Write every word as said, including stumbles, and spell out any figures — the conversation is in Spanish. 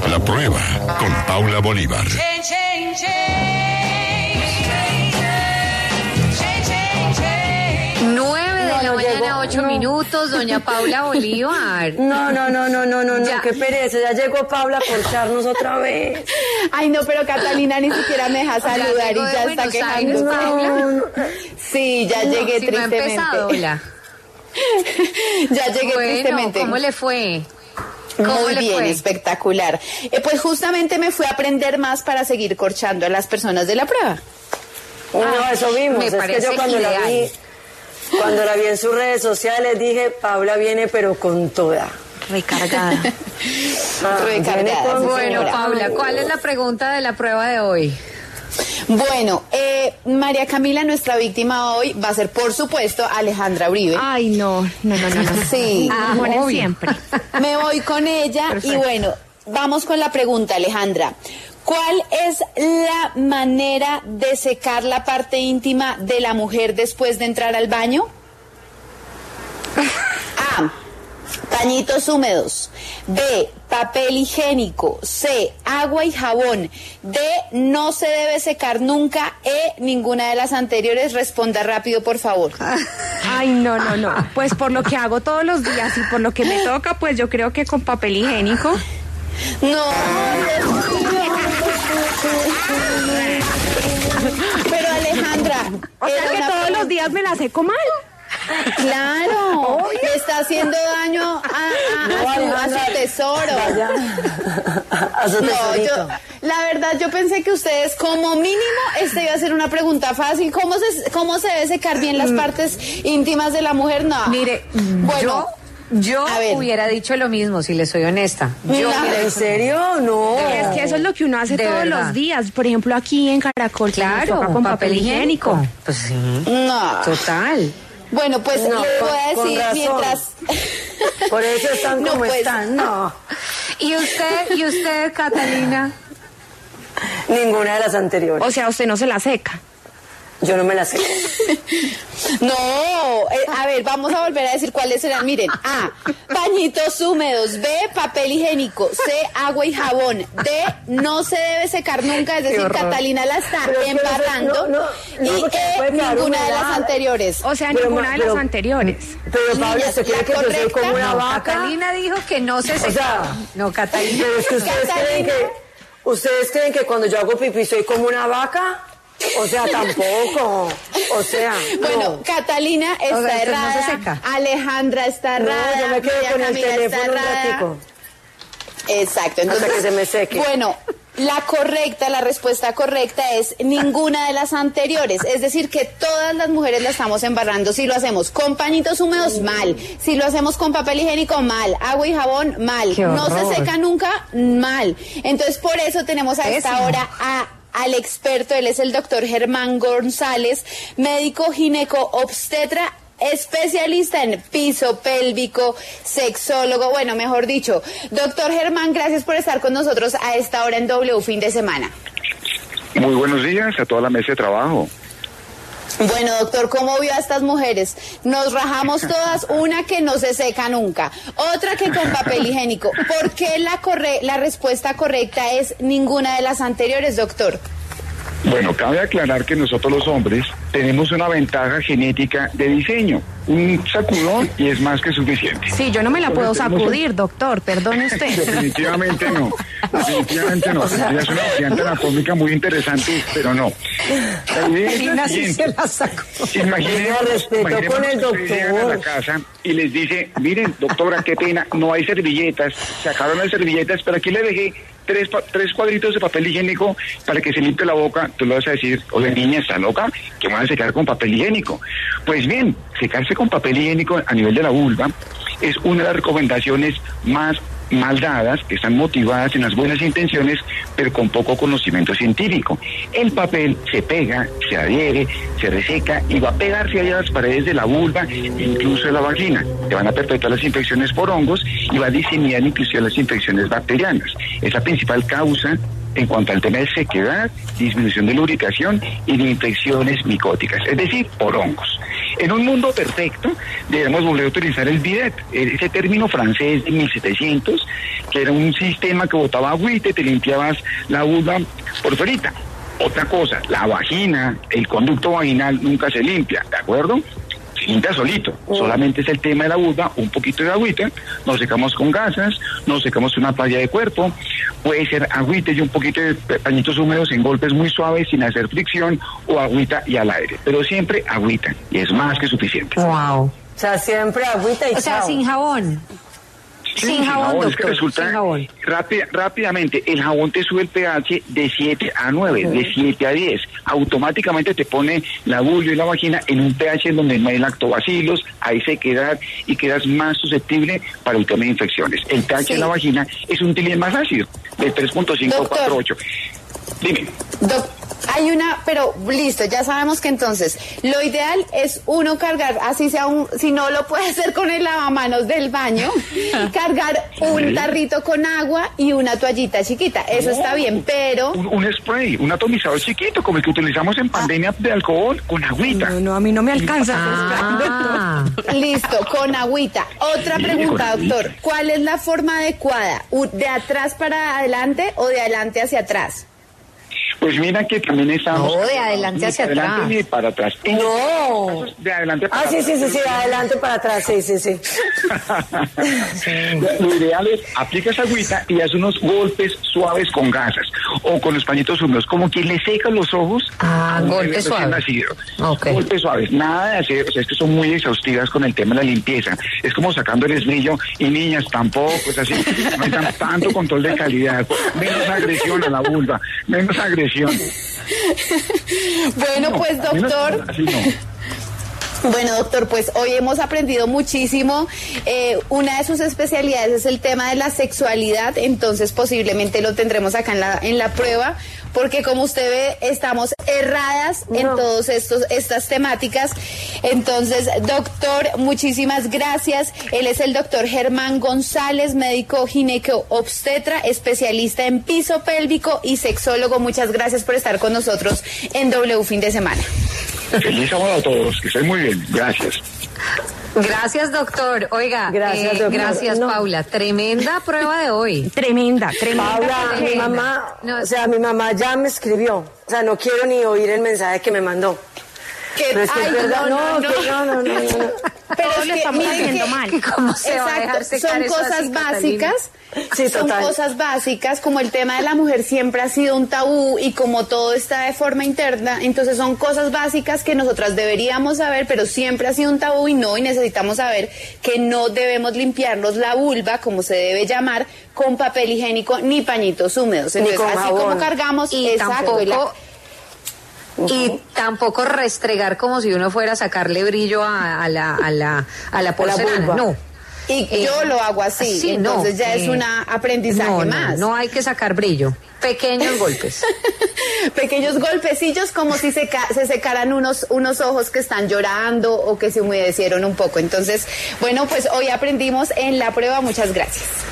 La prueba con Paula Bolívar. Nueve de No, la no mañana, llegó, ocho no. minutos, doña Paula Bolívar. No, no, no, no, no, no, Ya. no, qué pereza, ya llegó Paula a corcharnos otra vez. Ay, no, pero Catalina ni siquiera me deja saludar llegó y de ya está Buenos quejando. Aires, Paula. No, no. Sí, ya llegué Si no ha tristemente. empezado, hola. Ya llegué Bueno, tristemente. ¿cómo le fue? ¿Cómo Muy le bien, fue? espectacular. Eh, pues justamente me fui a aprender más para seguir corchando a las personas de la prueba. No, eso vimos, me es que parece yo cuando la vi, ideal. cuando la vi en sus redes sociales dije, Paula viene pero con toda. Recargada. Ah, Recargada, viene con- sí, Bueno, señora. Paula, ¿cuál es la pregunta de la prueba de hoy? Bueno, eh, María Camila, nuestra víctima hoy va a ser, por supuesto, Alejandra Uribe. Ay, no, no, no, no. no. Sí. Ah, ponen obvio. siempre. Me voy con ella Perfecto. y bueno, vamos con la pregunta, Alejandra. ¿Cuál es la manera de secar la parte íntima de la mujer después de entrar al baño? A. Pañitos húmedos. B. Papel higiénico. C. Agua y jabón. D. No se debe secar nunca. E. Ninguna de las anteriores. Responda rápido, por favor. Ay, no, no, no. Pues por lo que hago todos los días y por lo que me toca, pues yo creo que con papel higiénico. No. Pero Alejandra, O sea era que una todos pregunta- los días me la seco mal. Claro, le está haciendo daño a, a- No, a su, a Alejandra, su tesoro. Vaya, a su No, tesorito. yo, la verdad, yo pensé que ustedes, como mínimo, esta iba a ser una pregunta fácil. ¿Cómo se, cómo se debe secar bien las partes íntimas de la mujer? No. Mire, bueno, yo, yo a ver. hubiera dicho lo mismo, si le soy honesta. Yo No. hubiera ¿En serio? No. Es que eso es lo que uno hace De todos verdad. los días. Por ejemplo, aquí en Caracol, que nos Claro, toca con papel higiénico. Pues sí, no. total. Bueno, pues No, les voy a con- con decir razón. mientras. Por eso están No, como pues. están. No, ¿Y usted, y usted, Catalina? ninguna de las anteriores. O sea, usted no se la seca. Yo no me la sé. No, eh, a ver, vamos a volver a decir cuáles serán. Miren, A, pañitos húmedos. B, papel higiénico. C, agua y jabón. D, no se debe secar nunca, es decir, horror. Catalina la está Pero es que embarrando. no, no, no, y porque E, puede quedar ninguna de las humedad. anteriores. O sea, Pero, ninguna de pero- las anteriores. Pero Pablo, Niñas, ¿usted cree la que yo soy correcta- como una No, vaca? Catalina dijo que no se secaba. sea, no, Catalina. Pero es que ustedes Catalina. creen que, ustedes creen que cuando yo hago pipí soy como una vaca. O sea, tampoco. O sea, Bueno, no. Catalina está O sea, usted no errada. se seca. Alejandra está No, errada. yo me quedo María con el Camila está teléfono un errada. ratico. Exacto, entonces que se me seque. Bueno, la correcta, la respuesta correcta es ninguna de las anteriores, es decir que todas las mujeres la estamos embarrando. Si lo hacemos con pañitos húmedos, mal. Si lo hacemos con papel higiénico, mal. Agua y jabón, mal. Qué No horror. se seca nunca, mal. Entonces por eso tenemos a esta Pésimo. hora a al experto, él es el doctor Germán González, médico gineco obstetra, especialista en piso pélvico, sexólogo, bueno, mejor dicho. Doctor Germán, gracias por estar con nosotros a esta hora en W Fin de Semana. Muy buenos días a toda la mesa de trabajo. Bueno, doctor, ¿cómo vio a estas mujeres? Nos rajamos todas, una que no se seca nunca, otra que con papel higiénico. ¿Por qué la, corre la respuesta correcta es ninguna de las anteriores, doctor? Bueno, cabe aclarar que nosotros los hombres tenemos una ventaja genética de diseño, un sacudón y es más que suficiente. Sí, yo no me la puedo Entonces, tenemos un- sacudir, doctor, perdone usted. Definitivamente no, definitivamente no. Es una variante anatómica muy interesante, pero no. La idea es la Catalina sí siguiente. se la sacó. Imaginen, Tenga respeto imaginemos con el que ustedes llegan a la doctor. casa y les dice, miren, doctora, qué pena, no hay servilletas, se acabaron las servilletas, pero aquí le dejé tres, pa- tres cuadritos de papel higiénico para que se limpie la boca. Tú le vas a decir, oye, niña, ¿está loca? Que van a secar con papel higiénico. Pues bien, secarse con papel higiénico a nivel de la vulva es una de las recomendaciones más mal dadas, que están motivadas en las buenas intenciones, pero con poco conocimiento científico. El papel se pega, se adhiere, se reseca y va a pegarse allá a las paredes de la vulva, incluso de la vagina. Te van a perpetuar las infecciones por hongos y va a diseminar inclusive las infecciones bacterianas. Es la principal causa en cuanto al tema de sequedad, disminución de lubricación y de infecciones micóticas, es decir, por hongos. En un mundo perfecto, debemos volver a utilizar el bidet, ese término francés de mil setecientos, que era un sistema que botaba agüita y te limpiabas la vulva por fuerita. Otra cosa, la vagina, el conducto vaginal nunca se limpia, ¿de acuerdo? Se limpia solito, oh. solamente es el tema de la vulva, un poquito de agüita, nos secamos con gasas, nos secamos con una toalla de cuerpo, puede ser agüita y un poquito de pañitos húmedos en golpes muy suaves sin hacer fricción, o agüita y al aire, pero siempre agüita, y es más que suficiente. Wow. O sea, siempre agüita y O sea, chao. sin jabón. Sí, sin jabón, es que doctor, resulta sin jabón. rápida- rápidamente, el jabón te sube el pH de siete a nueve, uh-huh. de siete a diez. Automáticamente te pone la vulva y la vagina en un pH en donde no hay lactobacilos, hay sequedad y quedas más susceptible para el tema de infecciones. El pH sí. de la vagina es un tilín más ácido, de tres punto cinco a cuatro punto ocho. Dime. Doc, hay una, pero listo, ya sabemos que entonces lo ideal es uno cargar, así sea un, si no lo puede hacer con el lavamanos del baño, cargar un tarrito con agua y una toallita chiquita, eso no, está bien, pero... Un, un spray, un atomizador chiquito, como el que utilizamos en pandemia ah. de alcohol, con agüita. No, no, a mí no me alcanza. Ah. Listo, con agüita. Otra sí, pregunta, doctor, ¿cuál es la forma adecuada? ¿De atrás para adelante o de adelante hacia atrás? Pues mira que también estamos... No, de adelante hacia atrás. atrás. Ni para atrás. No. De adelante para ah, atrás. Ah, sí, sí, sí, sí, de adelante para atrás, sí, sí, sí. sí. Lo ideal es, aplicas agüita y haces unos golpes suaves con gasas o con los pañitos húmedos, como quien le seca los ojos. Ah, golpes suaves. Okay. Golpes suaves, nada de hacer, o sea, es que son muy exhaustivas con el tema de la limpieza. Es como sacando el esmillo y niñas, tampoco, es así, no hay tan, tanto control de calidad, menos agresión a la vulva, menos agresión. Bueno, no, pues doctor, no. bueno doctor, pues hoy hemos aprendido muchísimo. Eh, una de sus especialidades es el tema de la sexualidad, entonces posiblemente lo tendremos acá en la, en la prueba, porque como usted ve, estamos erradas no. en todas estas temáticas. Entonces, doctor, muchísimas gracias. Él es el doctor Germán González, médico gineco-obstetra, especialista en piso pélvico y sexólogo. Muchas gracias por estar con nosotros en W Fin de Semana. Feliz sábado a todos, que estén muy bien. Gracias. Gracias, doctor. Oiga, gracias, eh, doctor. gracias no. Paula. Tremenda prueba de hoy. Tremenda, tremenda. Paula, tremenda. mi mamá, no, o sea, mi mamá ya me escribió. O sea, no quiero ni oír el mensaje que me mandó. Que, Pero es que ay, es verdad, no, no, no, que no, no, no, no, no. Pero todos lo estamos haciendo que, mal. Que cómo se va a dejar exacto, secar son eso cosas así, básicas. Sí, son total. cosas básicas, como el tema de la mujer siempre ha sido un tabú y como todo está de forma interna, entonces son cosas básicas que nosotras deberíamos saber, pero siempre ha sido un tabú y no, y necesitamos saber que no debemos limpiarnos la vulva, como se debe llamar, con papel higiénico ni pañitos húmedos. Entonces, ni con así jabón. como cargamos, y exacto, tampoco, y la, Uh-huh. Y tampoco restregar como si uno fuera a sacarle brillo a, a la a la a la porcelana, no. Y eh, yo lo hago así, sí, entonces no, ya eh, es un aprendizaje no, no, más. No hay que sacar brillo, pequeños golpes. Pequeños golpecillos como si se, ca- se secaran unos, unos ojos que están llorando o que se humedecieron un poco. Entonces, bueno, pues hoy aprendimos en la prueba. Muchas gracias.